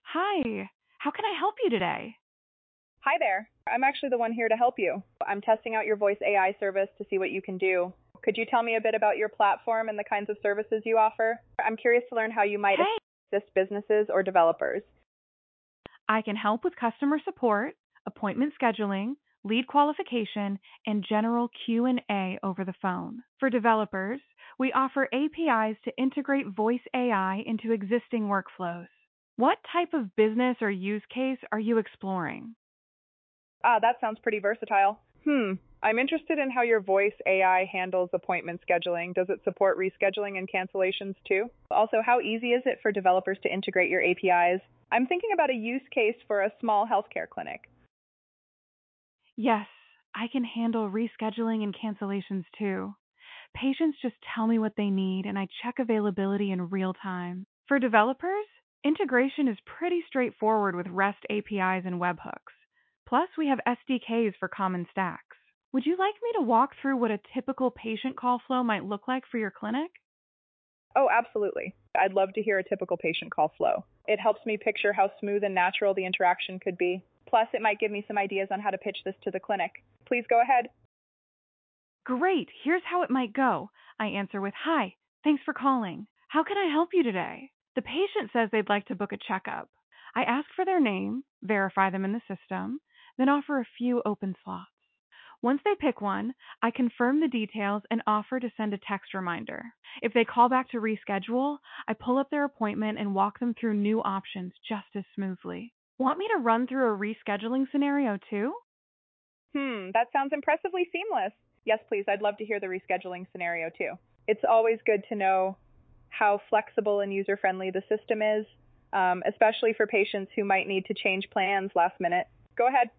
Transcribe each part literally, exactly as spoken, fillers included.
Hi, how can I help you today? Hi there. I'm actually the one here to help you. I'm testing out your voice A I service to see what you can do. Could you tell me a bit about your platform and the kinds of services you offer? I'm curious to learn how you might Hey, assist businesses or developers. I can help with customer support, appointment scheduling, lead qualification, and general Q and A over the phone. For developers, we offer A P Is to integrate voice A I into existing workflows. What type of business or use case are you exploring? Ah, that sounds pretty versatile. Hmm. I'm interested in how your voice A I handles appointment scheduling. Does it support rescheduling and cancellations too? Also, how easy is it for developers to integrate your A P Is? I'm thinking about a use case for a small healthcare clinic. Yes, I can handle rescheduling and cancellations too. Patients just tell me what they need and I check availability in real time. For developers, integration is pretty straightforward with REST A P Is and webhooks. Plus, we have S D Ks for common stacks. Would you like me to walk through what a typical patient call flow might look like for your clinic? Oh, absolutely. I'd love to hear a typical patient call flow. It helps me picture how smooth and natural the interaction could be. Plus, it might give me some ideas on how to pitch this to the clinic. Please go ahead. Great, here's how it might go. I answer with, "Hi, thanks for calling. How can I help you today?" The patient says they'd like to book a checkup. I ask for their name, verify them in the system, then offer a few open slots. Once they pick one, I confirm the details and offer to send a text reminder. If they call back to reschedule, I pull up their appointment and walk them through new options just as smoothly. Want me to run through a rescheduling scenario too? Hmm, that sounds impressively seamless. Yes, please. I'd love to hear the rescheduling scenario too. It's always good to know how flexible and user friendly the system is, um, especially for patients who might need to change plans last minute. Go ahead.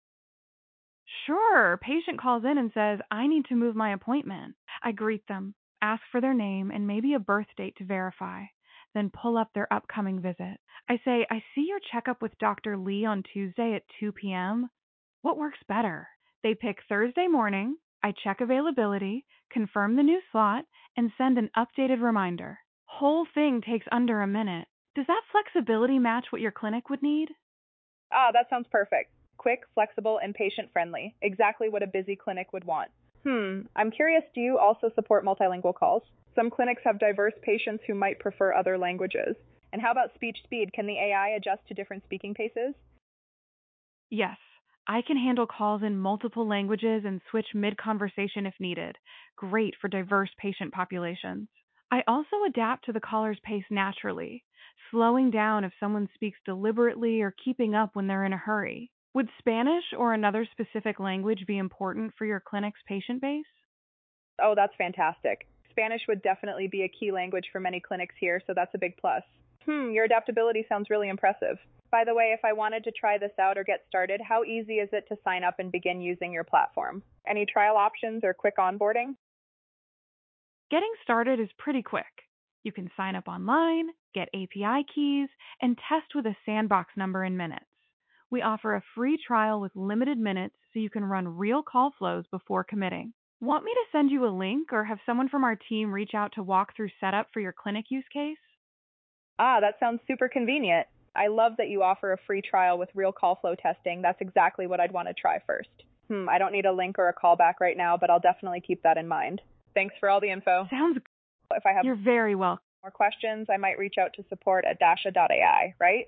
Sure. Patient calls in and says, "I need to move my appointment." I greet them, ask for their name and maybe a birth date to verify, then pull up their upcoming visit. I say, "I see your checkup with Doctor Lee on Tuesday at two p.m. What works better?" They pick Thursday morning. I check availability, confirm the new slot, and send an updated reminder. Whole thing takes under a minute. Does that flexibility match what your clinic would need? Ah, that sounds perfect. Quick, flexible, and patient friendly. Exactly what a busy clinic would want. Hmm, I'm curious, do you also support multilingual calls? Some clinics have diverse patients who might prefer other languages. And how about speech speed? Can the A I adjust to different speaking paces? Yes, I can handle calls in multiple languages and switch mid conversation if needed. Great for diverse patient populations. I also adapt to the caller's pace naturally, slowing down if someone speaks deliberately or keeping up when they're in a hurry. Would Spanish or another specific language be important for your clinic's patient base? Oh, that's fantastic. Spanish would definitely be a key language for many clinics here, so that's a big plus. Hmm, your adaptability sounds really impressive. By the way, if I wanted to try this out or get started, how easy is it to sign up and begin using your platform? Any trial options or quick onboarding? Getting started is pretty quick. You can sign up online, get A P I keys, and test with a sandbox number in minutes. We offer a free trial with limited minutes so you can run real call flows before committing. Want me to send you a link or have someone from our team reach out to walk through setup for your clinic use case? Ah, that sounds super convenient. I love that you offer a free trial with real call flow testing. That's exactly what I'd want to try first. Hmm, I don't need a link or a callback right now, but I'll definitely keep that in mind. Thanks for all the info. Sounds good. If I have You're very welcome. more questions, I might reach out to support at dasha dot A I, right?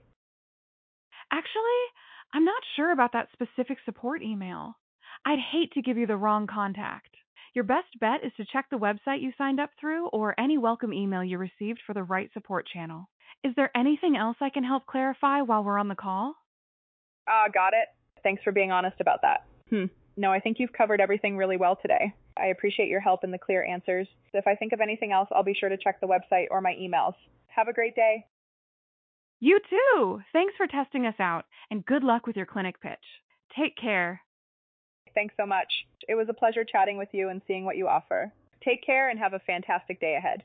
Actually, I'm not sure about that specific support email. I'd hate to give you the wrong contact. Your best bet is to check the website you signed up through or any welcome email you received for the right support channel. Is there anything else I can help clarify while we're on the call? Ah, got it. Thanks for being honest about that. Hmm. No, I think you've covered everything really well today. I appreciate your help and the clear answers. If I think of anything else, I'll be sure to check the website or my emails. Have a great day. You too! Thanks for testing us out, and good luck with your clinic pitch. Take care. Thanks so much. It was a pleasure chatting with you and seeing what you offer. Take care and have a fantastic day ahead.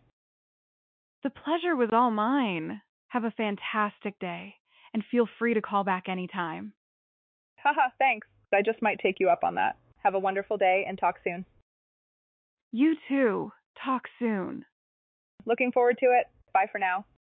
The pleasure was all mine. Have a fantastic day, and feel free to call back anytime. Haha, thanks. I just might take you up on that. Have a wonderful day and talk soon. You too. Talk soon. Looking forward to it. Bye for now.